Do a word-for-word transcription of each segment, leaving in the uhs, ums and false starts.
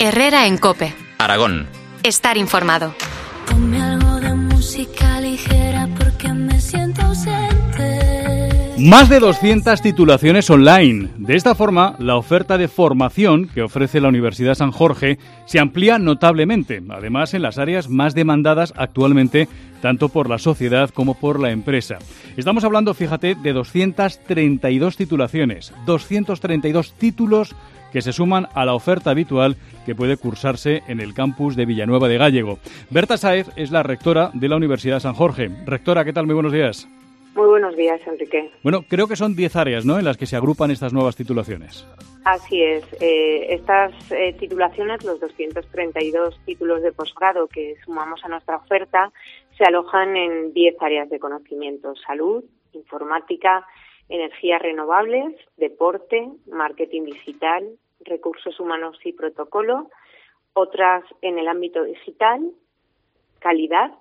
Herrera en COPE. Aragón. Estar informado. Ponme algo de música ligera porque me siento ausente. Más de doscientas titulaciones online. De esta forma, la oferta de formación que ofrece la Universidad San Jorge se amplía notablemente, además en las áreas más demandadas actualmente, tanto por la sociedad como por la empresa. Estamos hablando, fíjate, de doscientas treinta y dos titulaciones, doscientos treinta y dos títulos que se suman a la oferta habitual que puede cursarse en el campus de Villanueva de Gállego. Berta Sáez es la rectora de la Universidad San Jorge. Rectora, ¿qué tal? Muy buenos días. Muy buenos días, Enrique. Bueno, creo que son diez áreas, ¿no?, en las que se agrupan estas nuevas titulaciones. Así es. Eh, estas eh, titulaciones, los doscientos treinta y dos títulos de posgrado que sumamos a nuestra oferta, se alojan en diez áreas de conocimiento: salud, informática, energías renovables, deporte, marketing digital, recursos humanos y protocolo, otras en el ámbito digital, calidad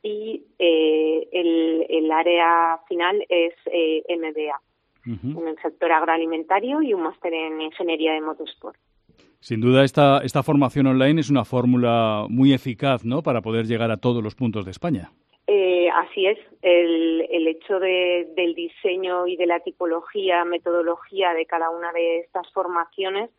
y eh, el, el área final es eh, M B A, uh-huh. en el sector agroalimentario, y un máster en ingeniería de motorsport. Sin duda esta, esta formación online es una fórmula muy eficaz, ¿no?, para poder llegar a todos los puntos de España. Eh, así es, el, el hecho de, del diseño y de la tipología, metodología de cada una de estas formaciones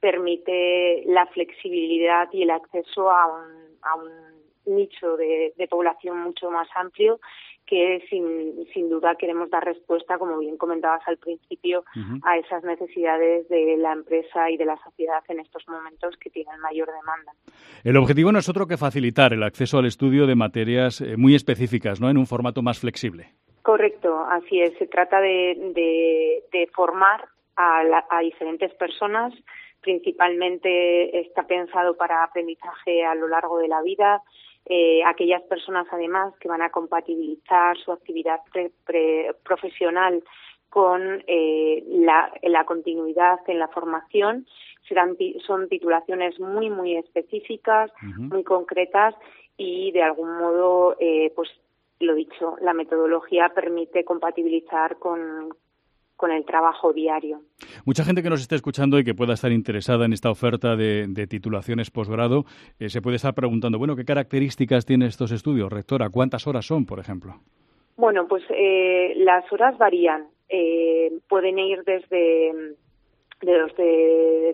permite la flexibilidad y el acceso a un, a un nicho de, de población mucho más amplio, que sin, sin duda queremos dar respuesta, como bien comentabas al principio, uh-huh. a esas necesidades de la empresa y de la sociedad en estos momentos que tienen mayor demanda. El objetivo no es otro que facilitar el acceso al estudio de materias muy específicas, ¿no?, en un formato más flexible. Correcto, así es. Se trata de, de, de formar a, la, a diferentes personas. Principalmente está pensado para aprendizaje a lo largo de la vida. Eh, aquellas personas, además, que van a compatibilizar su actividad pre, pre, profesional con eh, la, la continuidad en la formación. Serán, son titulaciones muy, muy específicas, uh-huh. muy concretas, y de algún modo, eh, pues lo dicho, la metodología permite compatibilizar con, con el trabajo diario. Mucha gente que nos esté escuchando y que pueda estar interesada en esta oferta de, de titulaciones posgrado eh, se puede estar preguntando, bueno, ¿qué características tienen estos estudios, rectora? ¿Cuántas horas son, por ejemplo? Bueno, pues eh, las horas varían. Eh, pueden ir desde de los de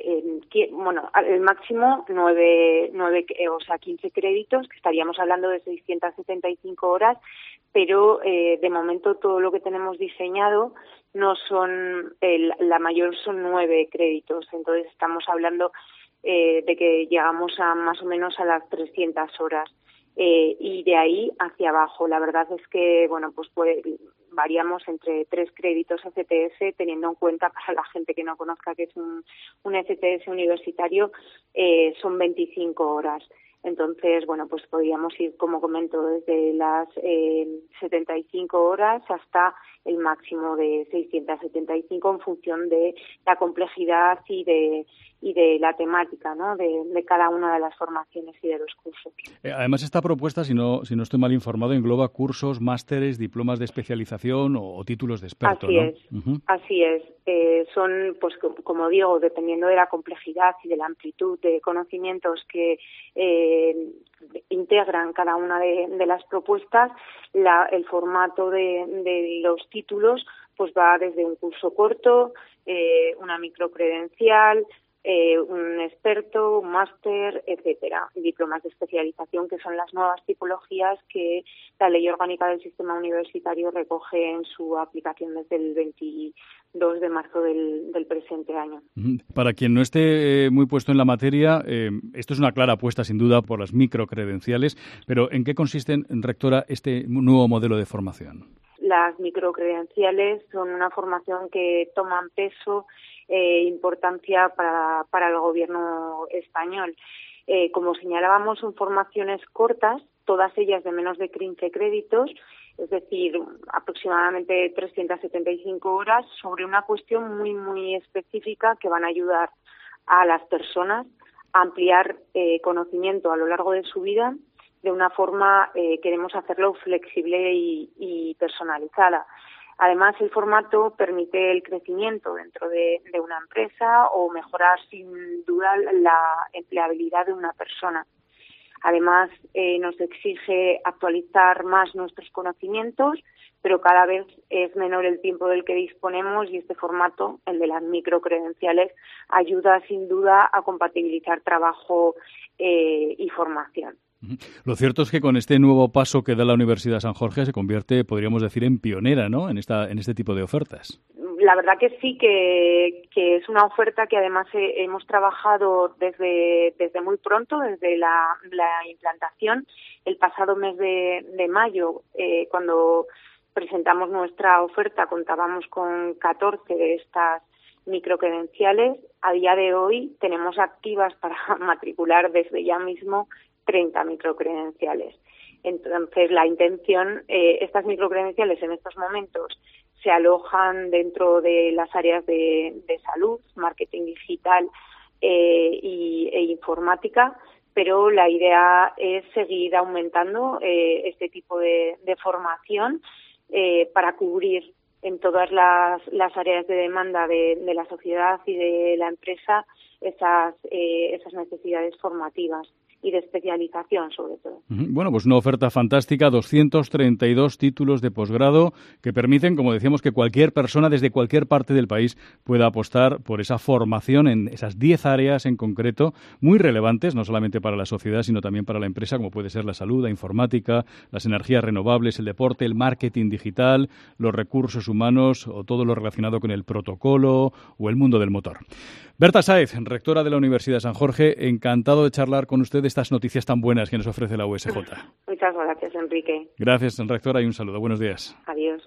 eh, bueno, el máximo nueve, nueve, o sea, quince créditos, que estaríamos hablando de seiscientas setenta y cinco horas, pero eh, de momento todo lo que tenemos diseñado no son, el, la mayor son nueve créditos, entonces estamos hablando eh, de que llegamos a más o menos a las trescientas horas. Eh, y de ahí hacia abajo. La verdad es que, bueno, pues puede, variamos entre tres créditos F T S, teniendo en cuenta, para la gente que no conozca que es un, un F T S universitario, eh, son veinticinco horas. Entonces, bueno, pues podríamos ir, como comento, desde las eh, setenta y cinco horas hasta el máximo de seiscientas setenta y cinco, en función de la complejidad y de y de la temática, ¿no?, de, de cada una de las formaciones y de los cursos. Eh, además, esta propuesta, si no si no estoy mal informado, engloba cursos, másteres, diplomas de especialización o, o títulos de experto, así ¿no? Es, uh-huh. Así es. Eh, son, pues como digo, dependiendo de la complejidad y de la amplitud de conocimientos que eh, integran cada una de, de las propuestas, la, el formato de, de los títulos pues va desde un curso corto, eh, una microcredencial, Eh, un experto, un máster, etcétera, diplomas de especialización, que son las nuevas tipologías que la Ley Orgánica del Sistema Universitario recoge en su aplicación desde el veintidós de marzo del, del presente año. Para quien no esté eh, muy puesto en la materia, eh, esto es una clara apuesta, sin duda, por las microcredenciales, pero ¿en qué consiste, rectora, este nuevo modelo de formación? Las microcredenciales son una formación que toman peso e eh, importancia para, para el gobierno español. Eh, como señalábamos, son formaciones cortas, todas ellas de menos de quince créditos, es decir, aproximadamente trescientas setenta y cinco horas, sobre una cuestión muy, muy específica que van a ayudar a las personas a ampliar eh, conocimiento a lo largo de su vida. De una forma, eh, queremos hacerlo flexible y, y personalizada. Además, el formato permite el crecimiento dentro de, de una empresa o mejorar sin duda la empleabilidad de una persona. Además, eh, nos exige actualizar más nuestros conocimientos, pero cada vez es menor el tiempo del que disponemos y este formato, el de las microcredenciales, ayuda sin duda a compatibilizar trabajo eh, y formación. Lo cierto es que con este nuevo paso que da la Universidad San Jorge se convierte, podríamos decir, en pionera, ¿no?, en esta en este tipo de ofertas. La verdad que sí, que, que es una oferta que además he, hemos trabajado desde desde muy pronto, desde la, la implantación. El pasado mes de, de mayo, eh, cuando presentamos nuestra oferta, contábamos con catorce de estas microcredenciales. A día de hoy tenemos activas para matricular desde ya mismo treinta microcredenciales. Entonces, la intención, eh, estas microcredenciales en estos momentos se alojan dentro de las áreas de, de salud, marketing digital eh, y, e informática, pero la idea es seguir aumentando eh, este tipo de, de formación eh, para cubrir en todas las, las áreas de demanda de, de la sociedad y de la empresa esas, eh, esas necesidades formativas y de especialización, sobre todo. Bueno, pues una oferta fantástica, doscientos treinta y dos títulos de posgrado que permiten, como decíamos, que cualquier persona desde cualquier parte del país pueda apostar por esa formación en esas diez áreas en concreto, muy relevantes, no solamente para la sociedad, sino también para la empresa, como puede ser la salud, la informática, las energías renovables, el deporte, el marketing digital, los recursos humanos o todo lo relacionado con el protocolo o el mundo del motor. Berta Sáez, rectora de la Universidad de San Jorge, encantado de charlar con usted de estas noticias tan buenas que nos ofrece la U S J. Muchas gracias, Enrique. Gracias, rectora, y un saludo. Buenos días. Adiós.